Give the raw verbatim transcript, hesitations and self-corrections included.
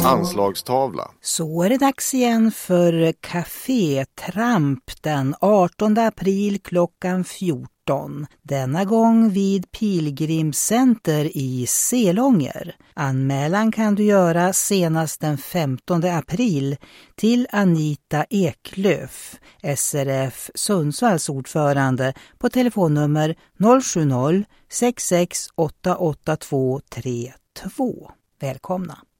Anslagstavla. Så är det dags igen för Café Tramp den artonde april klockan fjorton. Denna gång vid Pilgrimscenter i Selånger. Anmälan kan du göra senast den femtonde april till Anita Eklöf, S R F Sundsvalls ordförande, på telefonnummer noll sju noll sex sex åtta åtta två tre två. Välkomna!